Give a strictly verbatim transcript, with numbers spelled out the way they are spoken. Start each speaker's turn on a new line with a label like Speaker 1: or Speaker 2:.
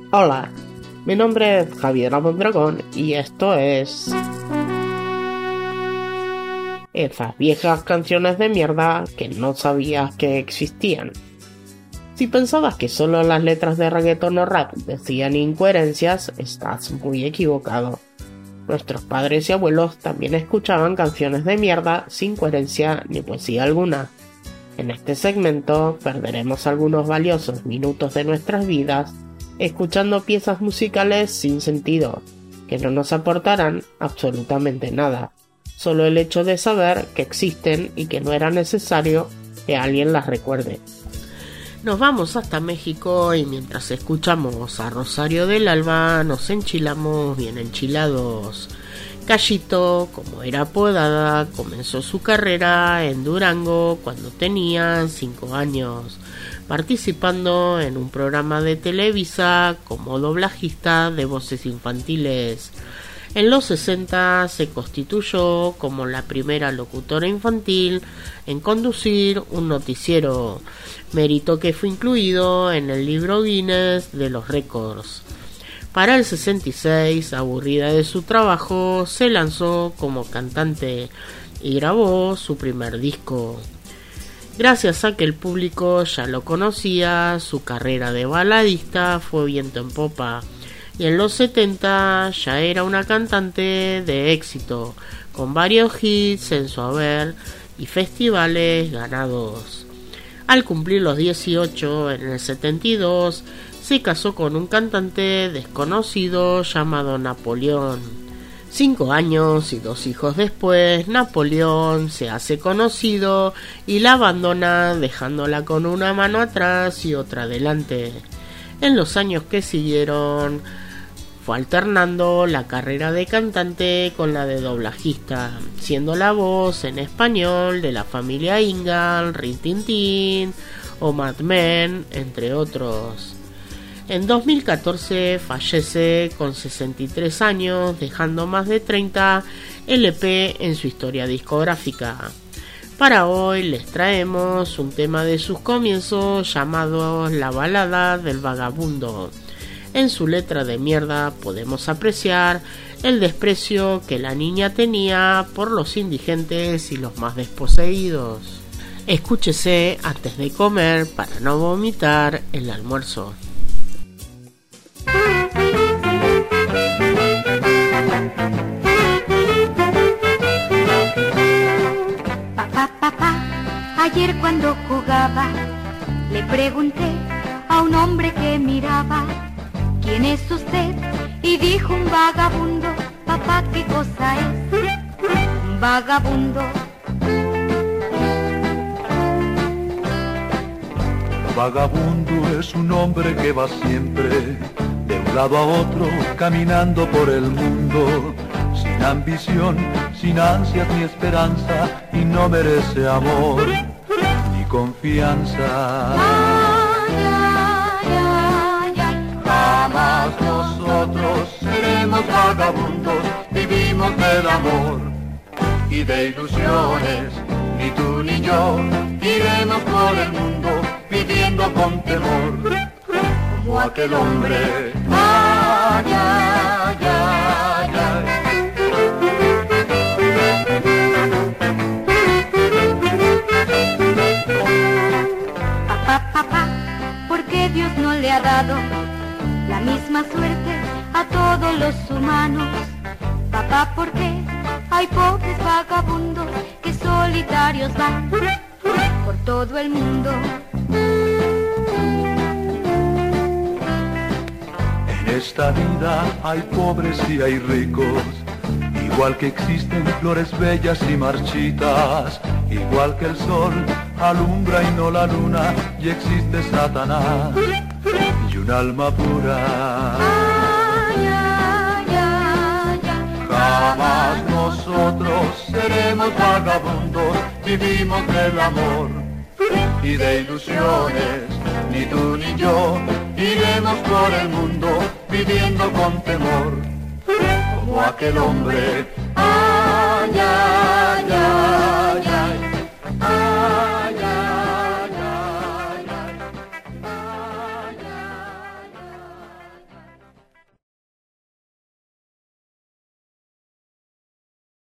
Speaker 1: Hola, mi nombre es Javier Mondragón y esto es... esas viejas canciones de mierda que no sabías que existían. Si pensabas que solo las letras de reggaeton o rap decían incoherencias, estás muy equivocado. Nuestros padres y abuelos también escuchaban canciones de mierda sin coherencia ni poesía alguna. En este segmento perderemos algunos valiosos minutos de nuestras vidas escuchando piezas musicales sin sentido, que no nos aportarán absolutamente nada, solo el hecho de saber que existen y que no era necesario que alguien las recuerde. Nos vamos hasta México y mientras escuchamos a Rosario del Alba nos enchilamos bien enchilados. Callito, como era apodada, comenzó su carrera en Durango cuando tenía cinco años, participando en un programa de Televisa como doblajista de voces infantiles. En los sesenta se constituyó como la primera locutora infantil en conducir un noticiero, mérito que fue incluido en el libro Guinness de los récords. Para el sesenta y seis, aburrida de su trabajo, se lanzó como cantante y grabó su primer disco. Gracias a que el público ya lo conocía, su carrera de baladista fue viento en popa, y en los setenta ya era una cantante de éxito, con varios hits en su haber y festivales ganados. Al cumplir los dieciocho, en el setenta y dos, se casó con un cantante desconocido llamado Napoleón. Cinco años y dos hijos después, Napoleón se hace conocido y la abandona dejándola con una mano atrás y otra adelante. En los años que siguieron, fue alternando la carrera de cantante con la de doblajista, siendo la voz en español de la familia Ingalls, Rin Tin Tin o Mad Men, entre otros. En dos mil catorce fallece con sesenta y tres años, dejando más de treinta L P en su historia discográfica. Para hoy les traemos un tema de sus comienzos llamado La balada del vagabundo. En su letra de mierda podemos apreciar el desprecio que la niña tenía por los indigentes y los más desposeídos. Escúchese antes de comer para no vomitar el almuerzo.
Speaker 2: Papá, papá, ayer cuando jugaba le pregunté a un hombre que miraba: ¿quién es usted? Y dijo: un vagabundo. Papá, ¿qué cosa es un vagabundo?
Speaker 3: Vagabundo es un hombre que va siempre de un lado a otro, caminando por el mundo, sin ambición, sin ansias ni esperanza, y no merece amor ni confianza.
Speaker 2: Ay, ay, ay, ay.
Speaker 3: Jamás nosotros seremos vagabundos, vivimos del amor y de ilusiones, ni tú ni yo iremos por el mundo viviendo con temor, como aquel hombre. Ay, ay, ay, ay.
Speaker 2: Papá, papá, ¿por qué Dios no le ha dado la misma suerte a todos los humanos? Papá, ¿por qué hay pobres vagabundos que solitarios van por todo el mundo?
Speaker 3: En esta vida hay pobres y hay ricos, igual que existen flores bellas y marchitas, igual que el sol alumbra y no la luna, y existe Satanás y un alma pura.
Speaker 2: Ay, ay, ay, ay.
Speaker 3: Jamás nosotros seremos vagabundos, vivimos del amor y de ilusiones, ni tú ni yo iremos por el mundo viviendo con temor, como aquel hombre.